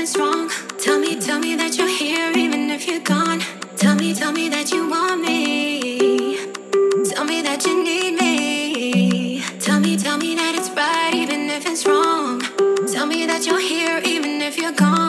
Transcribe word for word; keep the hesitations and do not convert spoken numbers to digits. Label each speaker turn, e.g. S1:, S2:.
S1: it's wrong. Tell me, tell me that you're here even if you're gone. Tell me, tell me that you want me. Tell me that you need me. Tell me, tell me that it's right even if it's wrong. Tell me that you're here even if you're gone.